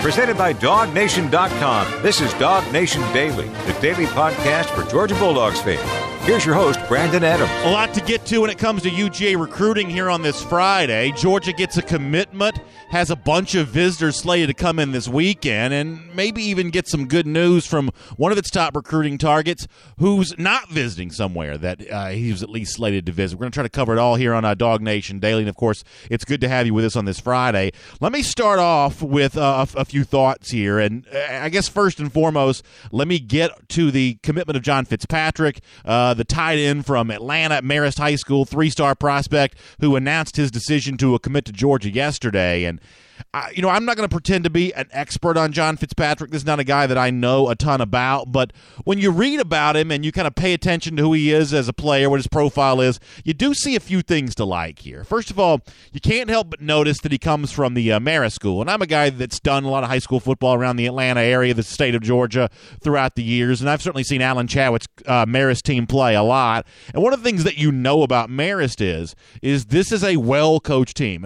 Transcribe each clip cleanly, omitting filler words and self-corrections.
Presented by DogNation.com. This is Dog Nation Daily, the daily podcast for Georgia Bulldogs fans. Here's your host, Brandon Adams. A lot to get to when it comes to UGA recruiting here on this Friday. Georgia gets a commitment, has a bunch of visitors slated to come in this weekend, and maybe even get some good news from one of its top recruiting targets who's not visiting somewhere that he was at least slated to visit. We're going to try to cover it all here on Dog Nation Daily, and of course, it's good to have you with us on this Friday. Let me start off with a few thoughts here, and I guess first and foremost, let me get to the commitment of John Fitzpatrick, the tight end from Atlanta at Marist High School, three-star prospect who announced his decision to commit to Georgia yesterday. And I'm not going to pretend to be an expert on John Fitzpatrick. This is not a guy that I know a ton about, but when you read about him and you kind of pay attention to who he is as a player, what his profile is, you do see a few things to like here. First of all, you can't help but notice that he comes from the Marist School, and I'm a guy that's done a lot of high school football around the Atlanta area, the state of Georgia, throughout the years, and I've certainly seen Alan Chadwick's Marist team play a lot. And one of the things that you know about Marist is this is a well-coached team.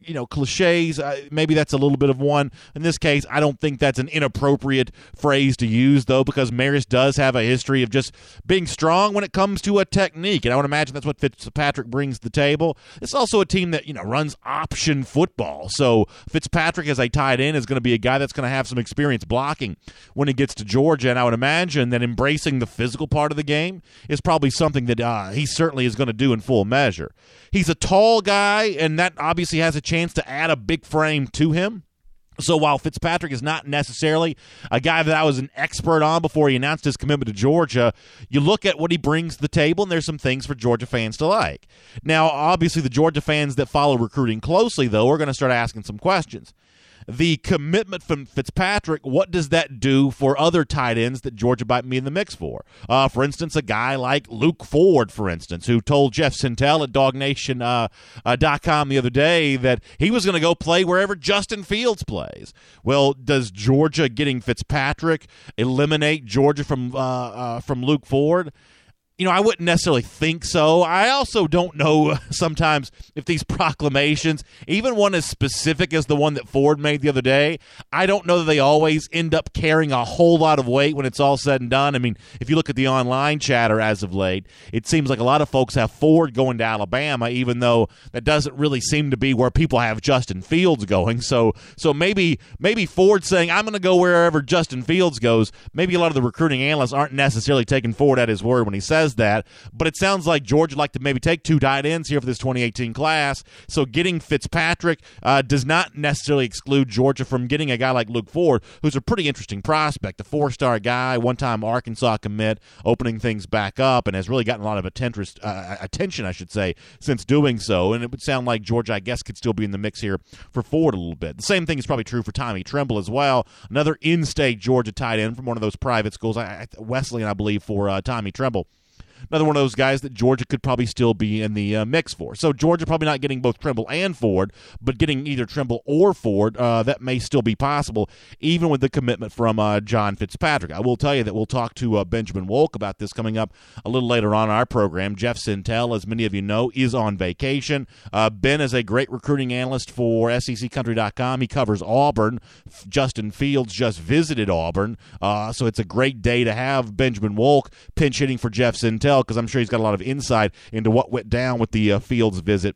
Cliches, maybe that's a little bit of one. In this case, I don't think that's an inappropriate phrase to use, though, because Marist does have a history of just being strong when it comes to a technique, and I would imagine that's what Fitzpatrick brings to the table. It's also a team that runs option football, so Fitzpatrick as a tight end is going to be a guy that's going to have some experience blocking when he gets to Georgia, and I would imagine that embracing the physical part of the game is probably something that he certainly is going to do in full measure. He's a tall guy, and that obviously has a chance to add a big frame to him. So while Fitzpatrick is not necessarily a guy that I was an expert on before he announced his commitment to Georgia, you look at what he brings to the table, and there's some things for Georgia fans to like. Now, obviously, the Georgia fans that follow recruiting closely, though, are going to start asking some questions. The commitment from Fitzpatrick, what does that do for other tight ends that Georgia might be in the mix for? For instance, a guy like Luke Ford, for instance, who told Jeff Sintel at DogNation.com the other day that he was going to go play wherever Justin Fields plays. Well, does Georgia getting Fitzpatrick eliminate Georgia from Luke Ford? I wouldn't necessarily think so. I also don't know sometimes if these proclamations, even one as specific as the one that Ford made the other day, I don't know that they always end up carrying a whole lot of weight when it's all said and done. I mean, if you look at the online chatter as of late, it seems like a lot of folks have Ford going to Alabama, even though that doesn't really seem to be where people have Justin Fields going. So maybe Ford saying, I'm going to go wherever Justin Fields goes, maybe a lot of the recruiting analysts aren't necessarily taking Ford at his word when he says that, but it sounds like Georgia would like to maybe take two tight ends here for this 2018 class. So getting Fitzpatrick does not necessarily exclude Georgia from getting a guy like Luke Ford, who's a pretty interesting prospect, a four-star guy, one-time Arkansas commit, opening things back up, and has really gotten a lot of attention, I should say, since doing so. And it would sound like Georgia, I guess, could still be in the mix here for Ford a little bit. The same thing is probably true for Tommy Tremble as well, another in-state Georgia tight end from one of those private schools, Wesleyan, I believe, for Tommy Tremble. Another one of those guys that Georgia could probably still be in the mix for. So Georgia probably not getting both Tremble and Ford, but getting either Tremble or Ford, that may still be possible, even with the commitment from John Fitzpatrick. I will tell you that we'll talk to Benjamin Wolk about this coming up a little later on in our program. Jeff Sintel, as many of you know, is on vacation. Ben is a great recruiting analyst for SECCountry.com. He covers Auburn. Justin Fields just visited Auburn, so it's a great day to have Benjamin Wolk pinch hitting for Jeff Sintel, because I'm sure he's got a lot of insight into what went down with the Fields visit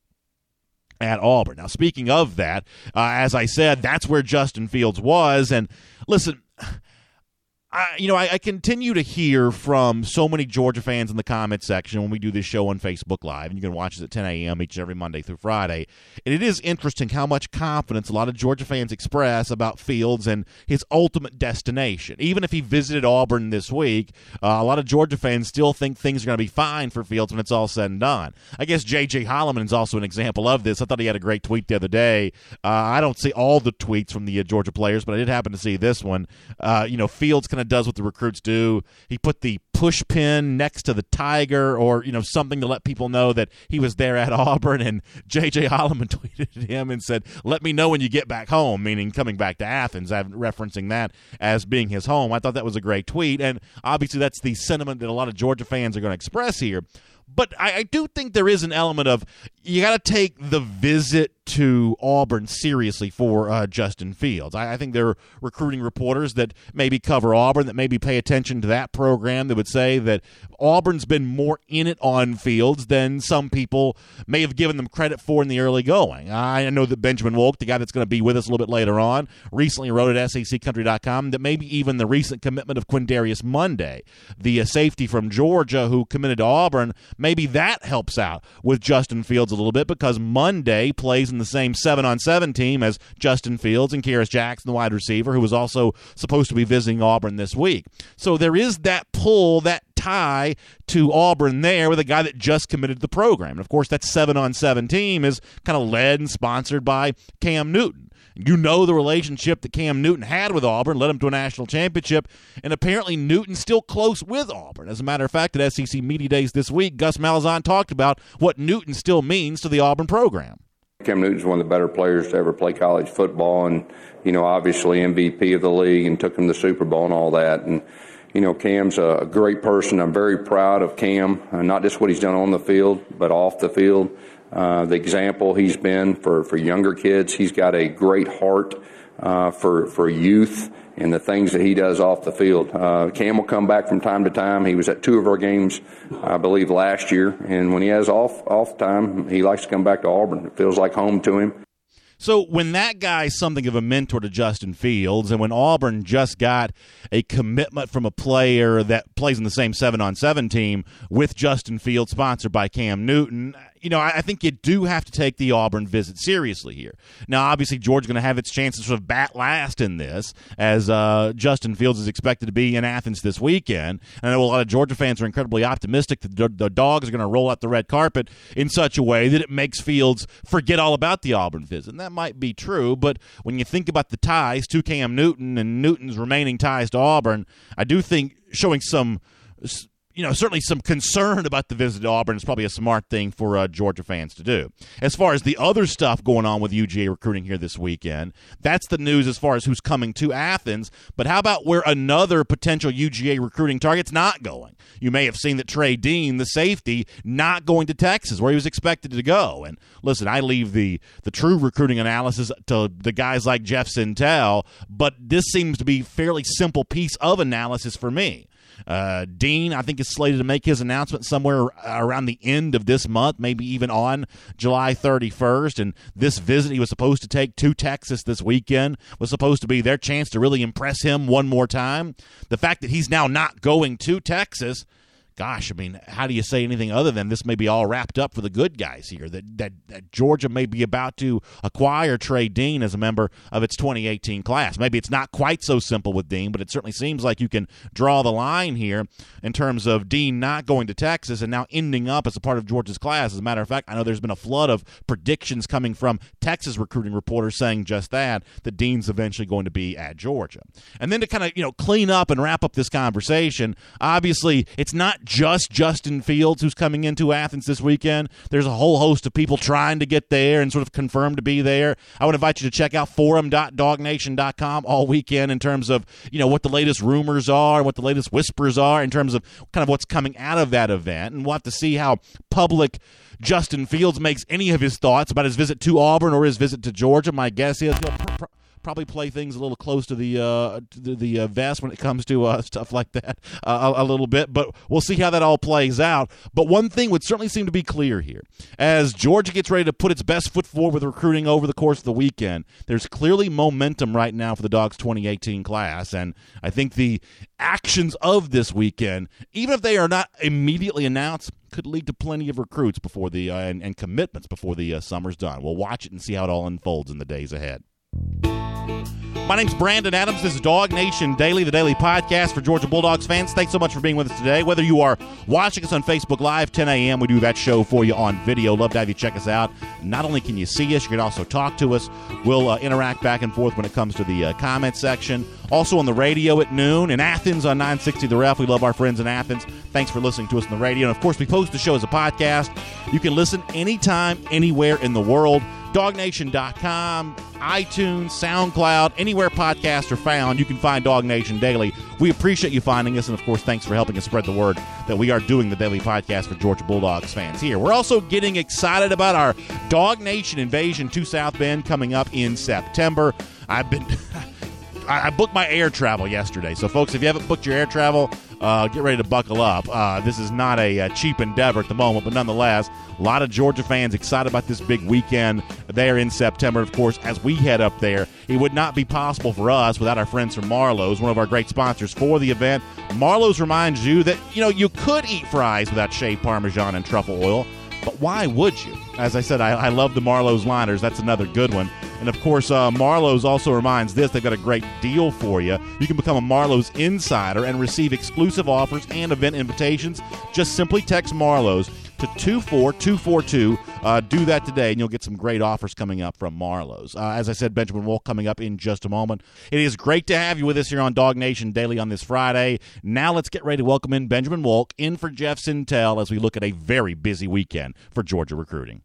at Auburn. Now, speaking of that, as I said, that's where Justin Fields was. And listen, I continue to hear from so many Georgia fans in the comments section when we do this show on Facebook Live, and you can watch us at 10 a.m. each and every Monday through Friday. And it is interesting how much confidence a lot of Georgia fans express about Fields and his ultimate destination. Even if he visited Auburn this week, a lot of Georgia fans still think things are going to be fine for Fields when it's all said and done. I guess J.J. Holloman is also an example of this. I thought he had a great tweet the other day. I don't see all the tweets from the Georgia players, but I did happen to see this one. Fields kind of does what the recruits do. He put the push pin next to the tiger, or something to let people know that he was there at Auburn, and J.J. Holloman tweeted at him and said, let me know when you get back home, meaning coming back to Athens, referencing that as being his home. I thought that was a great tweet, and obviously that's the sentiment that a lot of Georgia fans are going to express here. But I do think there is an element of you got to take the visit to Auburn seriously for Justin Fields. I think there are recruiting reporters that maybe cover Auburn, that maybe pay attention to that program, that would say that Auburn's been more in it on Fields than some people may have given them credit for in the early going. I know that Benjamin Wolk, the guy that's going to be with us a little bit later on, recently wrote at SECCountry.com that maybe even the recent commitment of Quindarius Monday, the safety from Georgia who committed to Auburn, maybe that helps out with Justin Fields a little bit because Monday plays in the same 7-on-7 team as Justin Fields and Kearis Jackson, the wide receiver, who was also supposed to be visiting Auburn this week. So there is that pull, that tie to Auburn there with a guy that just committed to the program. And, of course, that 7-on-7 team is kind of led and sponsored by Cam Newton. You know the relationship that Cam Newton had with Auburn, led him to a national championship, and apparently Newton's still close with Auburn. As a matter of fact, at SEC Media Days this week, Gus Malzahn talked about what Newton still means to the Auburn program. Cam Newton's one of the better players to ever play college football and, obviously MVP of the league and took him to the Super Bowl and all that. And, Cam's a great person. I'm very proud of Cam, not just what he's done on the field, but off the field. The example he's been for younger kids. He's got a great heart for youth and the things that he does off the field. Cam will come back from time to time. He was at 2 of our games, I believe, last year. And when he has off time, he likes to come back to Auburn. It feels like home to him. So when that guy's something of a mentor to Justin Fields, and when Auburn just got a commitment from a player that plays in the same 7-on-7 team with Justin Fields, sponsored by Cam Newton, I think you do have to take the Auburn visit seriously here. Now, obviously, Georgia's going to have its chance to sort of bat last in this, as Justin Fields is expected to be in Athens this weekend. And I know a lot of Georgia fans are incredibly optimistic that the Dogs are going to roll out the red carpet in such a way that it makes Fields forget all about the Auburn visit. And that might be true, but when you think about the ties to Cam Newton and Newton's remaining ties to Auburn, I do think showing some certainly some concern about the visit to Auburn is probably a smart thing for Georgia fans to do. As far as the other stuff going on with UGA recruiting here this weekend, that's the news as far as who's coming to Athens. But how about where another potential UGA recruiting target's not going? You may have seen that Trey Dean, the safety, not going to Texas, where he was expected to go. And listen, I leave the true recruiting analysis to the guys like Jeff Sintel, but this seems to be a fairly simple piece of analysis for me. Dean, I think, is slated to make his announcement somewhere around the end of this month, maybe even on July 31st. And this visit he was supposed to take to Texas this weekend was supposed to be their chance to really impress him one more time. The fact that he's now not going to Texas, gosh, I mean, how do you say anything other than this may be all wrapped up for the good guys here, that Georgia may be about to acquire Trey Dean as a member of its 2018 class. Maybe it's not quite so simple with Dean, but it certainly seems like you can draw the line here in terms of Dean not going to Texas and now ending up as a part of Georgia's class. As a matter of fact, I know there's been a flood of predictions coming from Texas recruiting reporters saying just that Dean's eventually going to be at Georgia. And then to kind of, clean up and wrap up this conversation, obviously it's not just Justin Fields who's coming into Athens this weekend. There's a whole host of people trying to get there and sort of confirm to be there. I would invite you to check out forum.dognation.com all weekend in terms of, what the latest rumors are, what the latest whispers are in terms of kind of what's coming out of that event. And we'll have to see how public Justin Fields makes any of his thoughts about his visit to Auburn or his visit to Georgia. My guess is he'll probably play things a little close to the vest when it comes to stuff like that a little bit, but we'll see how that all plays out. But one thing would certainly seem to be clear here. As Georgia gets ready to put its best foot forward with recruiting over the course of the weekend, there's clearly momentum right now for the Dogs 2018 class, and I think the actions of this weekend, even if they are not immediately announced, could lead to plenty of recruits before the and commitments before the summer's done. We'll watch it and see how it all unfolds in the days ahead. My name's Brandon Adams. This is Dog Nation Daily, the daily podcast for Georgia Bulldogs fans. Thanks so much for being with us today. Whether you are watching us on Facebook Live, 10 a.m., we do that show for you on video. Love to have you check us out. Not only can you see us, you can also talk to us. We'll interact back and forth when it comes to the comment section. Also on the radio at noon in Athens on 960 The Ref. We love our friends in Athens. Thanks for listening to us on the radio. And, of course, we post the show as a podcast. You can listen anytime, anywhere in the world. DogNation.com. iTunes, SoundCloud, anywhere podcasts are found. You can find Dog Nation Daily. We appreciate you finding us, and of course, thanks for helping us spread the word that we are doing the daily podcast for Georgia Bulldogs fans here. We're also getting excited about our Dog Nation Invasion to South Bend coming up in September. I booked my air travel yesterday, so folks, if you haven't booked your air travel, get ready to buckle up. This is not a cheap endeavor at the moment, but nonetheless, a lot of Georgia fans excited about this big weekend there in September. Of course, as we head up there, it would not be possible for us without our friends from Marlowe's, one of our great sponsors for the event. Marlowe's reminds you that, you could eat fries without shaved Parmesan and truffle oil, but why would you? As I said, I love the Marlowe's liners. That's another good one. And, of course, Marlowe's also reminds this. They've got a great deal for you. You can become a Marlowe's insider and receive exclusive offers and event invitations. Just simply text Marlowe's to 24242. Do that today, and you'll get some great offers coming up from Marlowe's. As I said, Benjamin Wolk coming up in just a moment. It is great to have you with us here on Dog Nation Daily on this Friday. Now let's get ready to welcome in Benjamin Wolk in for Jeff Sintel as we look at a very busy weekend for Georgia recruiting.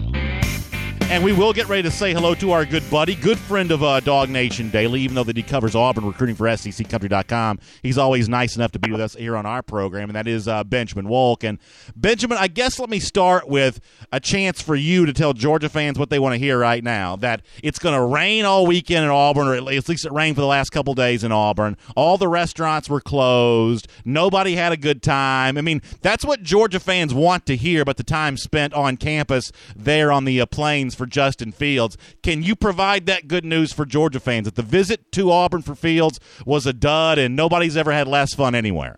And we will get ready to say hello to our good buddy, good friend of Dog Nation Daily, even though that he covers Auburn recruiting for SECCountry.com. He's always nice enough to be with us here on our program, and that is Benjamin Wolk. And Benjamin, I guess let me start with a chance for you to tell Georgia fans what they want to hear right now, that it's going to rain all weekend in Auburn, or at least it rained for the last couple days in Auburn. All the restaurants were closed. Nobody had a good time. I mean, that's what Georgia fans want to hear about the time spent on campus there on the plains for Justin Fields. Can you provide that good news for Georgia fans that the visit to Auburn for Fields was a dud and nobody's ever had less fun anywhere?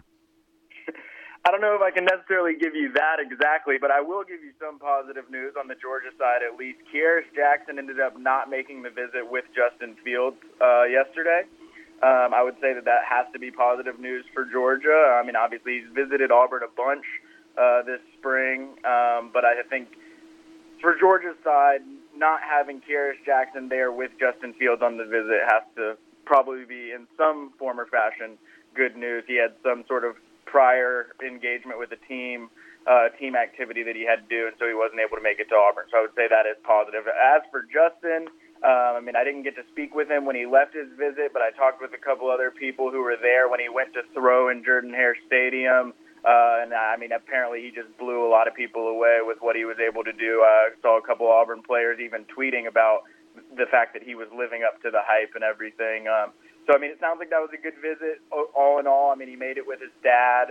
I don't know if I can necessarily give you that exactly, but I will give you some positive news on the Georgia side at least. Kearis Jackson ended up not making the visit with Justin Fields yesterday. I would say that has to be positive news for Georgia. I mean, obviously he's visited Auburn a bunch this spring, but I think for Georgia's side, not having Kearis Jackson there with Justin Fields on the visit has to probably be, in some form or fashion, good news. He had some sort of prior engagement with the team activity that he had to do, and so he wasn't able to make it to Auburn. So I would say that is positive. As for Justin, I didn't get to speak with him when he left his visit, but I talked with a couple other people who were there when he went to throw in Jordan-Hare Stadium. Apparently he just blew a lot of people away with what he was able to do. I saw a couple Auburn players even tweeting about the fact that he was living up to the hype and everything. It sounds like that was a good visit all in all. He made it with his dad.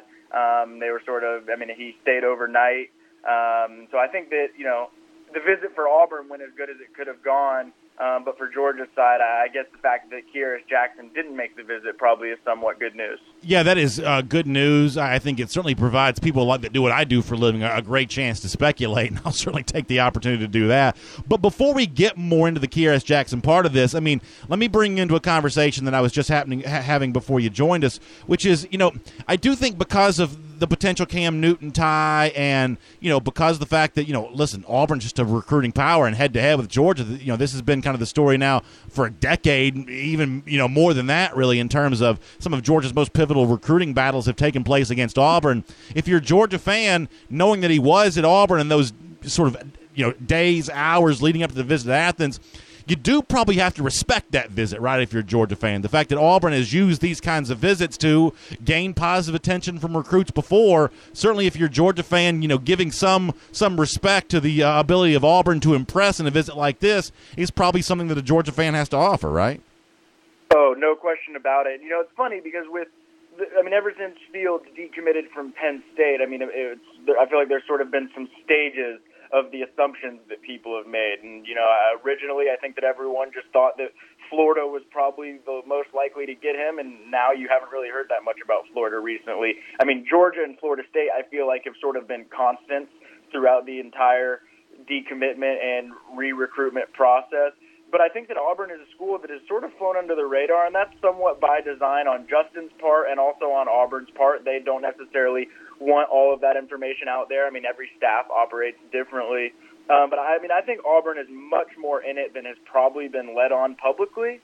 He stayed overnight. So I think that, the visit for Auburn went as good as it could have gone. But for Georgia's side, I guess the fact that Kearis Jackson didn't make the visit probably is somewhat good news. Yeah, that is good news. I think it certainly provides people that do what I do for a living a great chance to speculate, and I'll certainly take the opportunity to do that. But before we get more into the Kearis Jackson part of this, let me bring into a conversation that I was just having before you joined us, which is, I do think because of the potential Cam Newton tie and, because of the fact that, listen, Auburn's just a recruiting power, and head-to-head with Georgia, this has been kind of the story now for a decade, even, more than that, really, in terms of some of Georgia's most pivotal recruiting battles have taken place against Auburn. If you're a Georgia fan, knowing that he was at Auburn in those sort of, days, hours leading up to the visit to Athens, you do probably have to respect that visit, right, if you're a Georgia fan. The fact that Auburn has used these kinds of visits to gain positive attention from recruits before, certainly if you're a Georgia fan, giving some respect to the ability of Auburn to impress in a visit like this is probably something that a Georgia fan has to offer, right? Oh, no question about it. It's funny because ever since Fields decommitted from Penn State, I feel like there's sort of been some stages of the assumptions that people have made. And, originally I think that everyone just thought that Florida was probably the most likely to get him, and now you haven't really heard that much about Florida recently. Georgia and Florida State, I feel like, have sort of been constants throughout the entire decommitment and re-recruitment process. But I think that Auburn is a school that has sort of flown under the radar, and that's somewhat by design on Justin's part and also on Auburn's part. They don't necessarily want all of that information out there. Every staff operates differently. But I think Auburn is much more in it than has probably been led on publicly.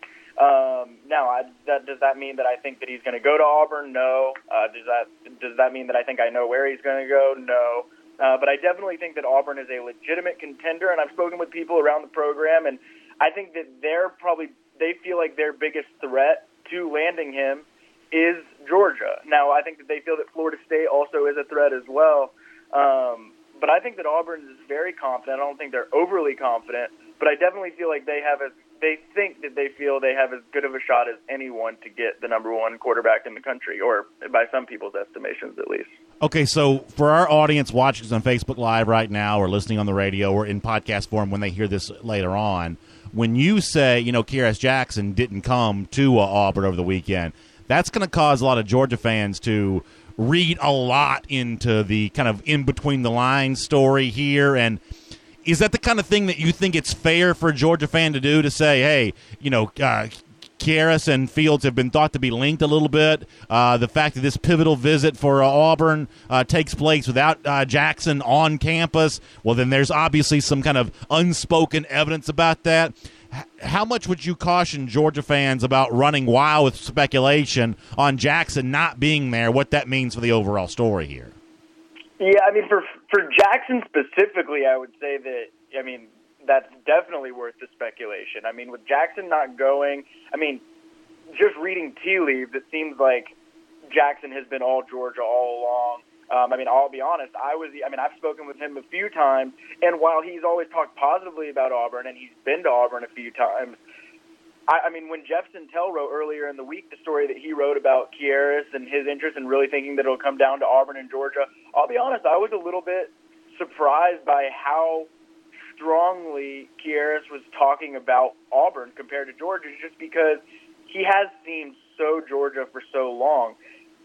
Does that mean that I think that he's going to go to Auburn? No. Does that mean that I think I know where he's going to go? No. But I definitely think that Auburn is a legitimate contender, and I've spoken with people around the program, and I think that they feel like their biggest threat to landing him is Georgia. Now, I think that they feel that Florida State also is a threat as well. But I think that Auburn is very confident. I don't think they're overly confident, but I definitely feel like they feel they have as good of a shot as anyone to get the number one quarterback in the country, or by some people's estimations at least. Okay, so for our audience watching us on Facebook Live right now or listening on the radio or in podcast form when they hear this later on, when you say, Kearis Jackson didn't come to Auburn over the weekend, that's going to cause a lot of Georgia fans to read a lot into the kind of in-between-the-lines story here. And is that the kind of thing that you think it's fair for a Georgia fan to do, to say, hey, Kearis and Fields have been thought to be linked a little bit. The fact that this pivotal visit for Auburn takes place without Jackson on campus, well, then there's obviously some kind of unspoken evidence about that. How much would you caution Georgia fans about running wild with speculation on Jackson not being there, what that means for the overall story here? Yeah, I mean, for Jackson specifically, I would say that, that's definitely worth the speculation. I mean, with Jackson not going, just reading tea leaves, it seems like Jackson has been all Georgia all along. I'll be honest, I've spoken with him a few times, and while he's always talked positively about Auburn, and he's been to Auburn a few times, when Jeff Sentell wrote earlier in the week the story that he wrote about Kearis and his interest in really thinking that it'll come down to Auburn and Georgia, I'll be honest, I was a little bit surprised by how strongly Kearis was talking about Auburn compared to Georgia, just because he has seemed so Georgia for so long.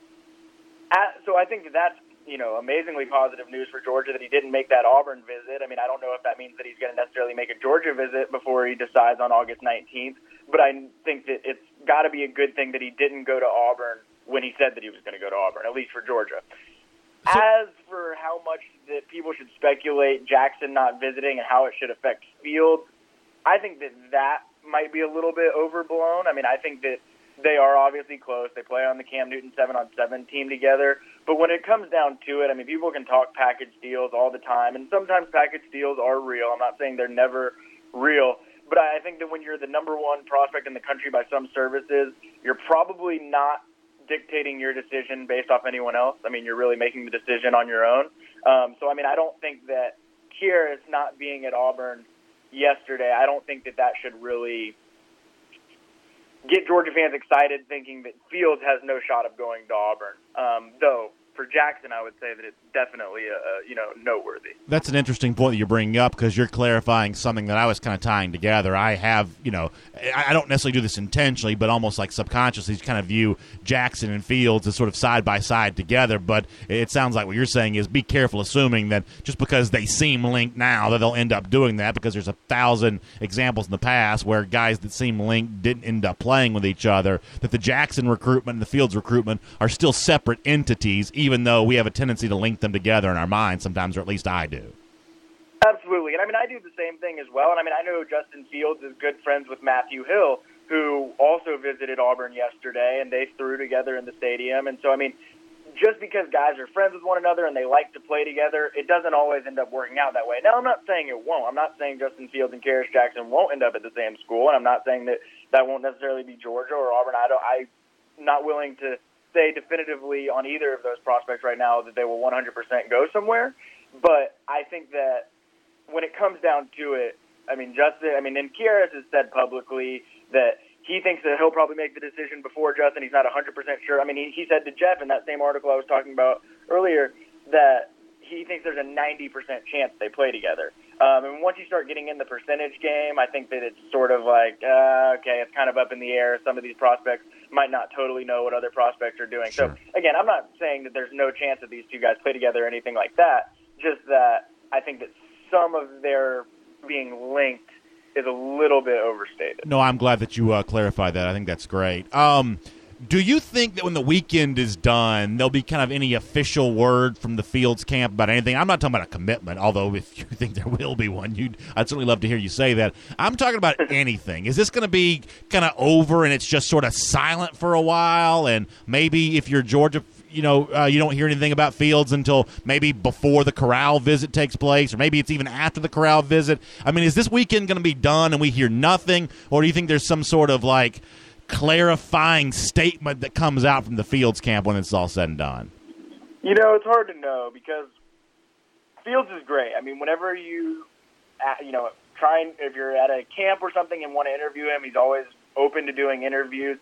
So I think that's amazingly positive news for Georgia that he didn't make that Auburn visit. I don't know if that means that he's going to necessarily make a Georgia visit before he decides on August 19th, but I think that it's got to be a good thing that he didn't go to Auburn when he said that he was going to go to Auburn, at least for Georgia. As for how much that people should speculate Jackson not visiting and how it should affect Fields, I think that might be a little bit overblown. I think that they are obviously close. They play on the Cam Newton 7-on-7 team together. But when it comes down to it, people can talk package deals all the time, and sometimes package deals are real. I'm not saying they're never real, but I think that when you're the number one prospect in the country by some services, you're probably not dictating your decision based off anyone else. You're really making the decision on your own. I don't think that Kearis not being at Auburn yesterday, I don't think that should really get Georgia fans excited thinking that Fields has no shot of going to Auburn. Though, for Jackson, I would say that it's definitely, noteworthy. That's an interesting point that you're bringing up, because you're clarifying something that I was kind of tying together. I have, I don't necessarily do this intentionally, but almost like subconsciously kind of view Jackson and Fields as sort of side by side together. But it sounds like what you're saying is be careful assuming that just because they seem linked now that they'll end up doing that, because there's 1,000 examples in the past where guys that seem linked didn't end up playing with each other, that the Jackson recruitment and the Fields recruitment are still separate entities, even though we have a tendency to link them together in our minds sometimes, or at least I do. Absolutely. And I do the same thing as well. And I know Justin Fields is good friends with Matthew Hill, who also visited Auburn yesterday, and they threw together in the stadium. And so, just because guys are friends with one another and they like to play together, it doesn't always end up working out that way. Now, I'm not saying it won't. I'm not saying Justin Fields and Kearis Jackson won't end up at the same school, and I'm not saying that won't necessarily be Georgia or Auburn. I'm not willing to say definitively on either of those prospects right now that they will 100% go somewhere. But I think that when it comes down to it, Justin, and Kearis has said publicly that he thinks that he'll probably make the decision before Justin. He's not 100% sure. He said to Jeff in that same article I was talking about earlier that he thinks there's a 90% chance they play together. And once you start getting in the percentage game, I think that it's sort of like, okay, it's kind of up in the air. Some of these prospects might not totally know what other prospects are doing. Sure. So, again, I'm not saying that there's no chance that these two guys play together or anything like that, just that I think that some of their being linked is a little bit overstated. No, I'm glad that you clarified that. I think that's great. Do you think that when the weekend is done, there'll be kind of any official word from the Fields camp about anything? I'm not talking about a commitment, although if you think there will be one, I'd certainly love to hear you say that. I'm talking about anything. Is this going to be kind of over and it's just sort of silent for a while? And maybe if you're Georgia you don't hear anything about Fields until maybe before the Corral visit takes place, or maybe it's even after the Corral visit. I mean, is this weekend going to be done and we hear nothing, or do you think there's some sort of like clarifying statement that comes out from the Fields camp when it's all said and done? It's hard to know because Fields is great. I mean, whenever if you're at a camp or something and want to interview him, he's always open to doing interviews.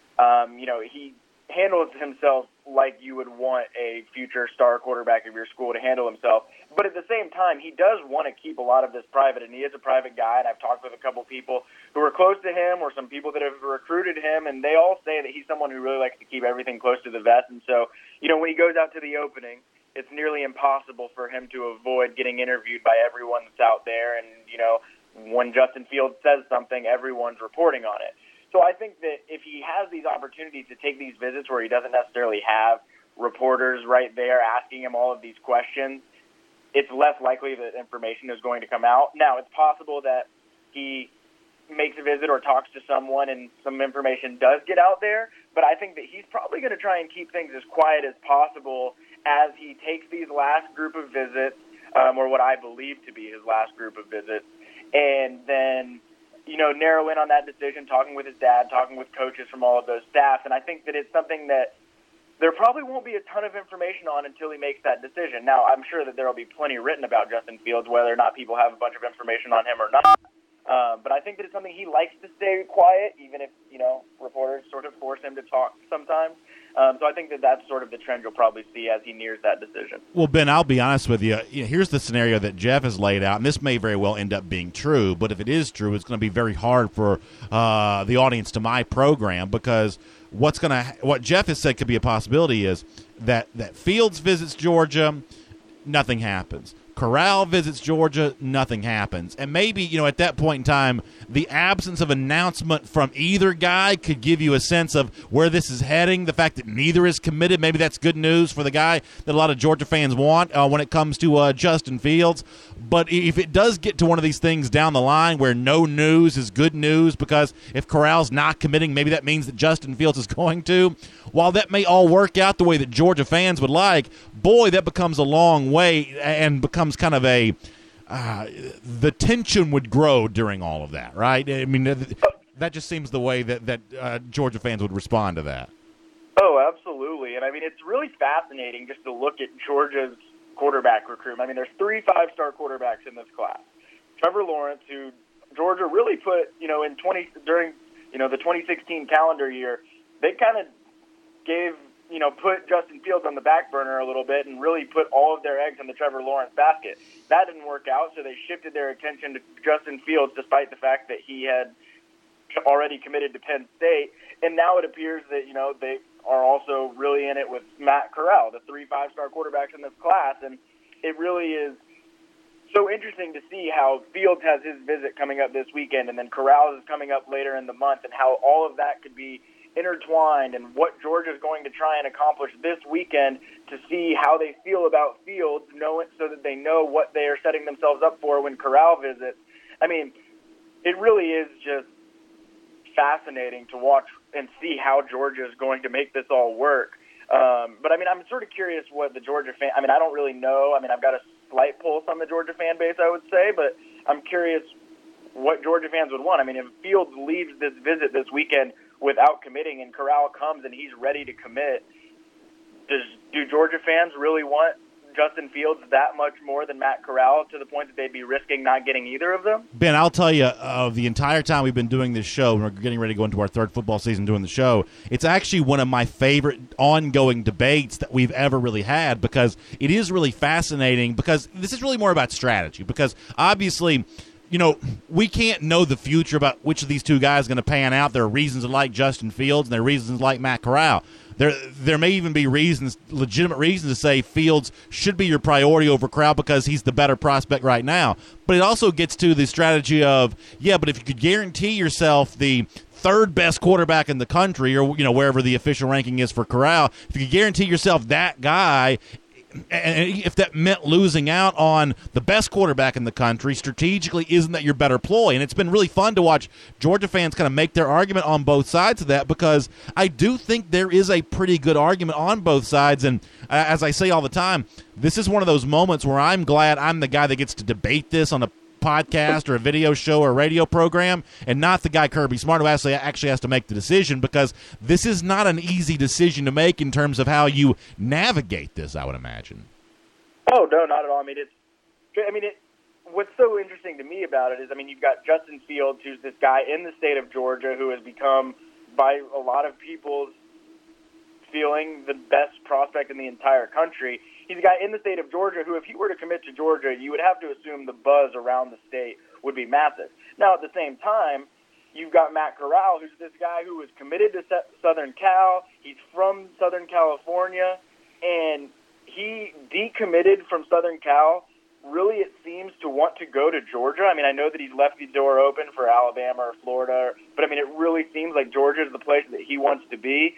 He handles himself like you would want a future star quarterback of your school to handle himself. But at the same time, he does want to keep a lot of this private, and he is a private guy, and I've talked with a couple people who are close to him or some people that have recruited him, and they all say that he's someone who really likes to keep everything close to the vest. And so, when he goes out to the opening, it's nearly impossible for him to avoid getting interviewed by everyone that's out there. And, when Justin Fields says something, everyone's reporting on it. So I think that if he has these opportunities to take these visits where he doesn't necessarily have reporters right there asking him all of these questions, it's less likely that information is going to come out. Now, it's possible that he makes a visit or talks to someone and some information does get out there, but I think that he's probably going to try and keep things as quiet as possible as he takes these last group of visits, or what I believe to be his last group of visits, and then narrow in on that decision, talking with his dad, talking with coaches from all of those staffs. And I think that it's something that there probably won't be a ton of information on until he makes that decision. Now, I'm sure that there will be plenty written about Justin Fields, whether or not people have a bunch of information on him or not. But I think that it's something he likes to stay quiet, even if, reporters sort of force him to talk sometimes. So I think that that's sort of the trend you'll probably see as he nears that decision. Well, Ben, I'll be honest with you. Here's the scenario that Jeff has laid out, and this may very well end up being true, but if it is true, it's going to be very hard for the audience to my program, because what Jeff has said could be a possibility is that Fields visits Georgia, nothing happens. Corral visits Georgia, nothing happens. And maybe, at that point in time, the absence of announcement from either guy could give you a sense of where this is heading. The fact that neither is committed, maybe that's good news for the guy that a lot of Georgia fans want when it comes to Justin Fields. But if it does get to one of these things down the line where no news is good news, because if Corral's not committing, maybe that means that Justin Fields is going to. While that may all work out the way that Georgia fans would like, boy, that becomes a long way and becomes kind of a the tension would grow during all of that, right? I mean, that just seems the way that Georgia fans would respond to that. Oh, absolutely. And, I mean, it's really fascinating just to look at Georgia's quarterback recruitment. I mean, there's 3 5-star quarterbacks in this class. Trevor Lawrence, who Georgia really put, during the 2016 calendar year, they kind of put Justin Fields on the back burner a little bit and really put all of their eggs in the Trevor Lawrence basket. That didn't work out, so they shifted their attention to Justin Fields despite the fact that he had already committed to Penn State. And now it appears that, they are also really in it with Matt Corral, the 3 5-star quarterbacks in this class. And it really is so interesting to see how Fields has his visit coming up this weekend, and then Corral is coming up later in the month, and how all of that could be intertwined, and what Georgia is going to try and accomplish this weekend to see how they feel about Fields, so that they know what they are setting themselves up for when Corral visits. I mean, it really is just fascinating to watch and see how Georgia is going to make this all work. But, I mean, I'm sort of curious what the Georgia fan – I mean, I don't really know. I mean, I've got a slight pulse on the Georgia fan base, I would say, but I'm curious what Georgia fans would want. I mean, if Fields leaves this visit this weekend without committing and Corral comes and he's ready to commit, do Georgia fans really want Justin Fields that much more than Matt Corral to the point that they'd be risking not getting either of them? Ben, I'll tell you, the entire time we've been doing this show, and we're getting ready to go into our 3rd football season doing the show, it's actually one of my favorite ongoing debates that we've ever really had, because it is really fascinating, because this is really more about strategy, because obviously – we can't know the future about which of these two guys is going to pan out. There are reasons to like Justin Fields, and there are reasons to like Matt Corral. There may even be legitimate reasons to say Fields should be your priority over Corral because he's the better prospect right now. But it also gets to the strategy of, but if you could guarantee yourself the 3rd best quarterback in the country, or wherever the official ranking is for Corral, if you could guarantee yourself that guy, if that meant losing out on the best quarterback in the country, strategically, isn't that your better ploy? And it's been really fun to watch Georgia fans kind of make their argument on both sides of that, because I do think there is a pretty good argument on both sides. And as I say all the time, this is one of those moments where I'm glad I'm the guy that gets to debate this on a podcast or a video show or a radio program, and not the guy Kirby Smart who actually has to make the decision, because this is not an easy decision to make in terms of how you navigate this, I would imagine. Oh, no, not at all. What's so interesting to me about it is, you've got Justin Fields, who's this guy in the state of Georgia who has become, by a lot of people's feeling, the best prospect in the entire country. He's a guy in the state of Georgia who, if he were to commit to Georgia, you would have to assume the buzz around the state would be massive. Now, at the same time, you've got Matt Corral, who's this guy who was committed to Southern Cal. He's from Southern California, and he decommitted from Southern Cal. Really, it seems to want to go to Georgia. I know that he's left the door open for Alabama or Florida, but it really seems like Georgia is the place that he wants to be.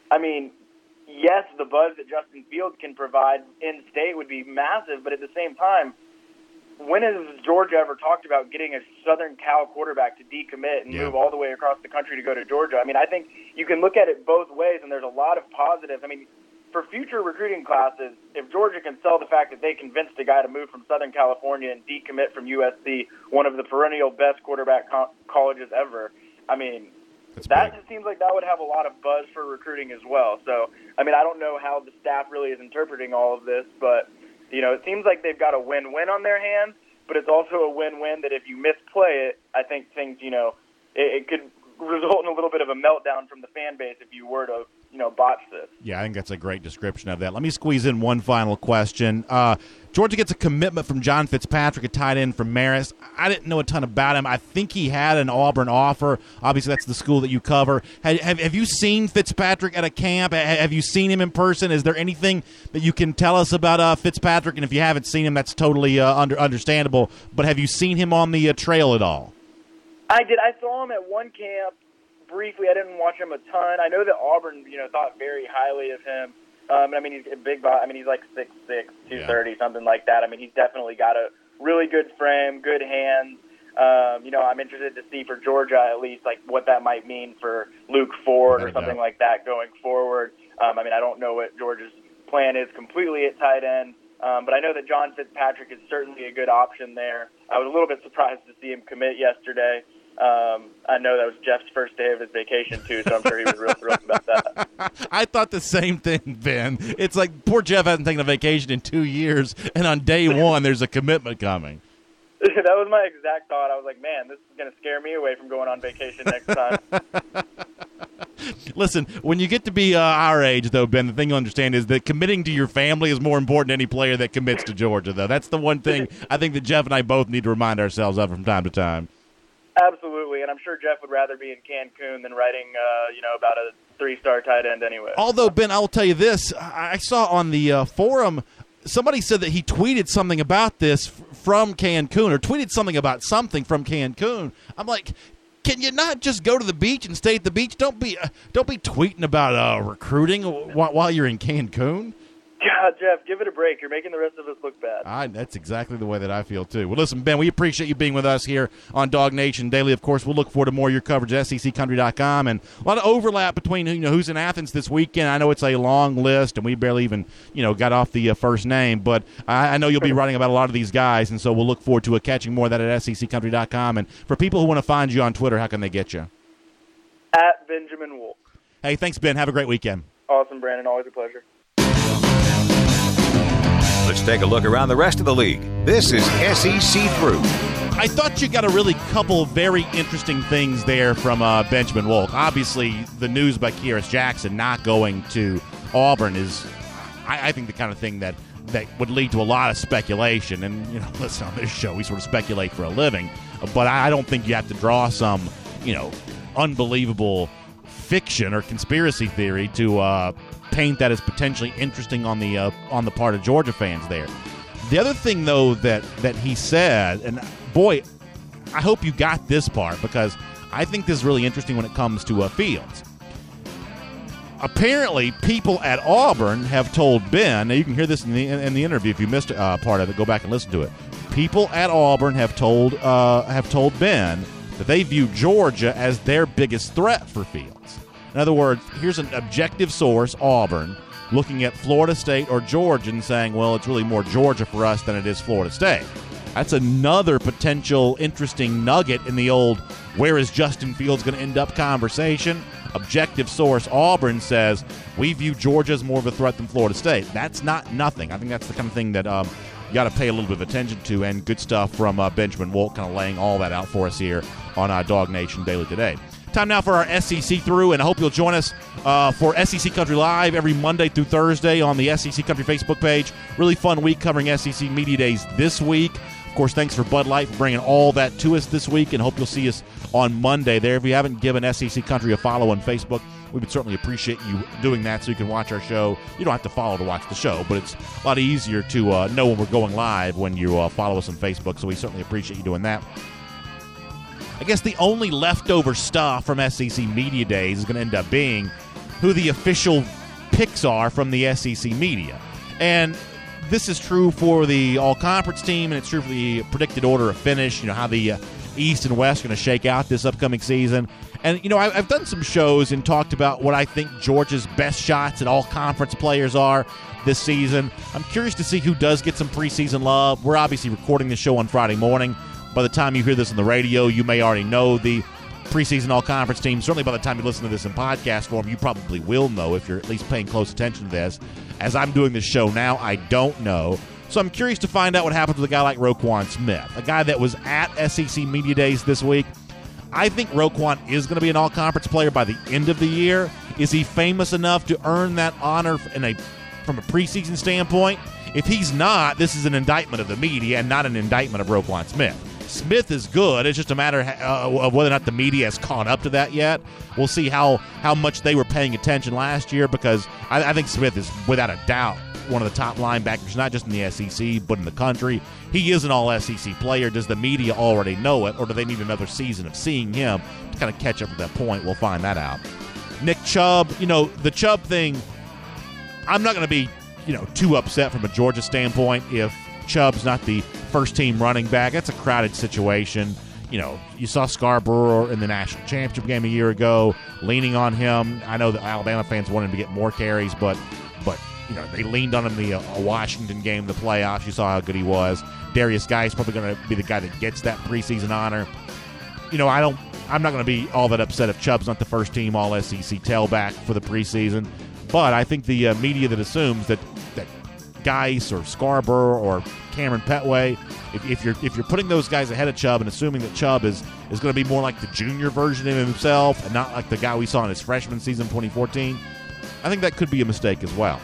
Yes, the buzz that Justin Fields can provide in-state would be massive, but at the same time, when has Georgia ever talked about getting a Southern Cal quarterback to decommit and move all the way across the country to go to Georgia? I think you can look at it both ways, and there's a lot of positives. For future recruiting classes, if Georgia can sell the fact that they convinced a guy to move from Southern California and decommit from USC, one of the perennial best quarterback colleges ever, that just seems like that would have a lot of buzz for recruiting as well. So, I don't know how the staff really is interpreting all of this, but, it seems like they've got a win-win on their hands, but it's also a win-win that if you misplay it, I think things, it could result in a little bit of a meltdown from the fan base if you were to, botch this. Yeah, I think that's a great description of that. Let me squeeze in one final question. Georgia gets a commitment from John Fitzpatrick, a tight end from Marist. I didn't know a ton about him. I think he had an Auburn offer. Obviously, that's the school that you cover. Have you seen Fitzpatrick at a camp? Have you seen him in person? Is there anything that you can tell us about Fitzpatrick? And if you haven't seen him, that's totally understandable. But have you seen him on the trail at all? I did. I saw him at one camp briefly. I didn't watch him a ton. I know that Auburn, thought very highly of him. He's a big body. He's like 6'6", 230, something like that. He's definitely got a really good frame, good hands. I'm interested to see for Georgia at least, like, what that might mean for Luke Ford or something like that going forward. I don't know what Georgia's plan is completely at tight end, but I know that John Fitzpatrick is certainly a good option there. I was a little bit surprised to see him commit yesterday. I know that was Jeff's first day of his vacation, too, so I'm sure he was real thrilled about that. I thought the same thing, Ben. It's like poor Jeff hasn't taken a vacation in 2 years, and on day one there's a commitment coming. That was my exact thought. I was like, man, this is going to scare me away from going on vacation next time. Listen, when you get to be our age, though, Ben, the thing you'll understand is that committing to your family is more important than any player that commits to Georgia, though. That's the one thing I think that Jeff and I both need to remind ourselves of from time to time. Absolutely, and I'm sure Jeff would rather be in Cancun than writing, about a 3-star tight end anyway. Although, Ben, I will tell you this. I saw on the forum somebody said that he tweeted something about this from Cancun, or tweeted something about something from Cancun. I'm like, can you not just go to the beach and stay at the beach? Don't be tweeting about recruiting while you're in Cancun. God, Jeff, give it a break. You're making the rest of us look bad. That's exactly the way that I feel, too. Well, listen, Ben, we appreciate you being with us here on Dog Nation Daily. Of course, we'll look forward to more of your coverage at SECCountry.com, and a lot of overlap between who's in Athens this weekend. I know it's a long list, and we barely even got off the first name, but I know you'll be writing about a lot of these guys, and so we'll look forward to catching more of that at SECCountry.com. And for people who want to find you on Twitter, how can they get you? At Benjamin Wolk. Hey, thanks, Ben. Have a great weekend. Awesome, Brandon. Always a pleasure. Let's take a look around the rest of the league. This is SEC Through. I thought you got a really couple very interesting things there from Benjamin Wolk. Obviously, the news by Kearis Jackson not going to Auburn is, I think, the kind of thing that would lead to a lot of speculation. And, listen, on this show, we sort of speculate for a living. But I don't think you have to draw some, unbelievable fiction or conspiracy theory to paint that as potentially interesting on the part of Georgia fans there. The other thing, though, that he said, and boy, I hope you got this part, because I think this is really interesting when it comes to Fields. apparently people at Auburn have told Ben, now you can hear this in the interview if you missed part of it, go back and listen to it. People at Auburn have told Ben that they view Georgia as their biggest threat for Fields. In other words, here's an objective source, Auburn, looking at Florida State or Georgia and saying, well, it's really more Georgia for us than it is Florida State. That's another potential interesting nugget in the old where is Justin Fields going to end up conversation. Objective source Auburn says we view Georgia as more of a threat than Florida State. That's not nothing. I think that's the kind of thing that you got to pay a little bit of attention to, and good stuff from Benjamin Wolk kind of laying all that out for us here on Dog Nation Daily today. Time now for our SEC Through, and I hope you'll join us for SEC Country Live every Monday through Thursday on the SEC Country Facebook page. Really fun week covering SEC Media Days this week. Of course, thanks for Bud Light for bringing all that to us this week, and hope you'll see us on Monday there. If you haven't given SEC Country a follow on Facebook, we would certainly appreciate you doing that so you can watch our show. You don't have to follow to watch the show, but it's a lot easier to know when we're going live when you follow us on Facebook, so we certainly appreciate you doing that. I guess the only leftover stuff from SEC Media Days is going to end up being who the official picks are from the SEC media. And this is true for the all-conference team, and it's true for the predicted order of finish, how the East and West are going to shake out this upcoming season. And, I've done some shows and talked about what I think Georgia's best shots at all-conference players are this season. I'm curious to see who does get some preseason love. We're obviously recording the show on Friday morning. By the time you hear this on the radio, you may already know the preseason all-conference team. Certainly by the time you listen to this in podcast form, you probably will know if you're at least paying close attention to this. As I'm doing this show now, I don't know. So I'm curious to find out what happens with a guy like Roquan Smith, a guy that was at SEC Media Days this week. I think Roquan is going to be an all-conference player by the end of the year. Is he famous enough to earn that honor from a preseason standpoint? If he's not, this is an indictment of the media and not an indictment of Roquan Smith. Smith is good. It's just a matter of whether or not the media has caught up to that yet. We'll see how much they were paying attention last year, because I think Smith is, without a doubt, one of the top linebackers, not just in the SEC, but in the country. He is an all-SEC player. Does the media already know it, or do they need another season of seeing him to kind of catch up to that point? We'll find that out. Nick Chubb, the Chubb thing, I'm not going to be, too upset from a Georgia standpoint if Chubb's not the first-team running back. That's a crowded situation. You saw Scarborough in the national championship game a year ago, leaning on him. I know that Alabama fans wanted him to get more carries, but they leaned on him in the Washington game, the playoffs. You saw how good he was. Darius Guy's probably going to be the guy that gets that preseason honor. I'm not going to be all that upset if Chubb's not the first-team all-SEC tailback for the preseason, but I think the media that assumes that Geis or Scarborough or Cameron Petway, if you're putting those guys ahead of Chubb and assuming that Chubb is going to be more like the junior version of himself and not like the guy we saw in his freshman season 2014, I think that could be a mistake as well.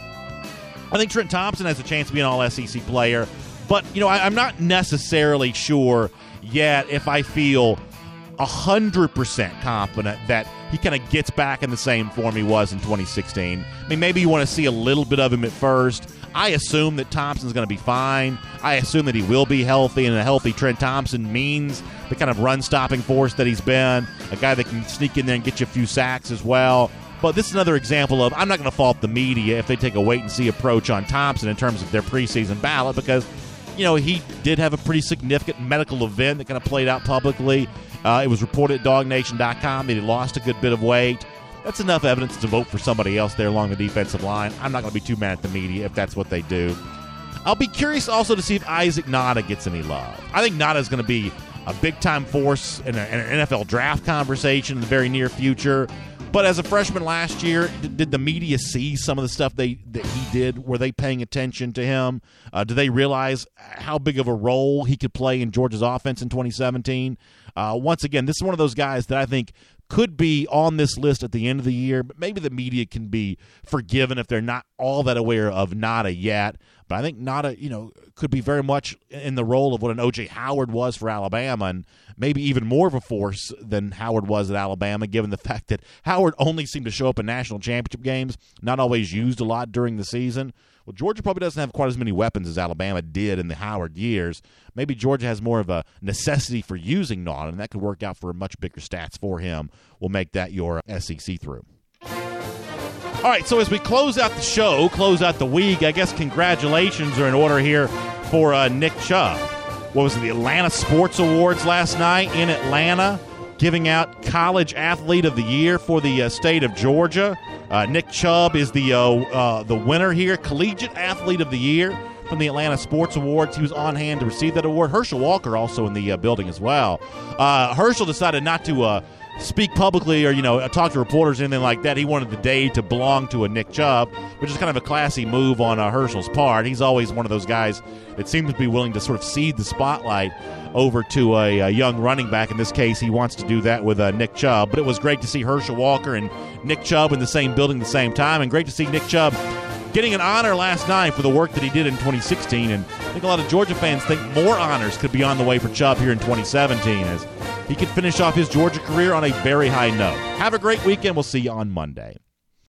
I think Trent Thompson has a chance to be an all-SEC player, but I'm not necessarily sure yet if I feel 100% confident that he kind of gets back in the same form he was in 2016. I mean, maybe you want to see a little bit of him at first. I assume that Thompson's going to be fine. I assume that he will be healthy, and a healthy Trent Thompson means the kind of run-stopping force that he's been, a guy that can sneak in there and get you a few sacks as well. But this is another example of, I'm not going to fault the media if they take a wait-and-see approach on Thompson in terms of their preseason ballot, because, he did have a pretty significant medical event that kind of played out publicly. It was reported at DogNation.com that he lost a good bit of weight. That's enough evidence to vote for somebody else there along the defensive line. I'm not going to be too mad at the media if that's what they do. I'll be curious also to see if Isaac Nada gets any love. I think Nada is going to be a big-time force in an NFL draft conversation in the very near future. But as a freshman last year, did the media see some of the stuff that he did? Were they paying attention to him? Do they realize how big of a role he could play in Georgia's offense in 2017? Once again, this is one of those guys that I think could be on this list at the end of the year, but maybe the media can be forgiven if they're not all that aware of Nada yet. But I think Nada, could be very much in the role of what an O.J. Howard was for Alabama, and maybe even more of a force than Howard was at Alabama, given the fact that Howard only seemed to show up in national championship games, not always used a lot during the season. Well, Georgia probably doesn't have quite as many weapons as Alabama did in the Howard years. Maybe Georgia has more of a necessity for using Nada, and that could work out for much bigger stats for him. We'll make that your SEC through. All right, so as we close out the show, close out the week, I guess congratulations are in order here for Nick Chubb. What was it, the Atlanta Sports Awards last night in Atlanta, giving out College Athlete of the Year for the state of Georgia. Nick Chubb is the winner here, Collegiate Athlete of the Year from the Atlanta Sports Awards. He was on hand to receive that award. Herschel Walker also in the building as well. Herschel decided not to speak publicly or, talk to reporters or anything like that. He wanted the day to belong to a Nick Chubb, which is kind of a classy move on Herschel's part. He's always one of those guys that seems to be willing to sort of cede the spotlight over to a young running back. In this case, he wants to do that with Nick Chubb. But it was great to see Herschel Walker and Nick Chubb in the same building at the same time, and great to see Nick Chubb getting an honor last night for the work that he did in 2016. And I think a lot of Georgia fans think more honors could be on the way for Chubb here in 2017 as he could finish off his Georgia career on a very high note. Have a great weekend. We'll see you on Monday.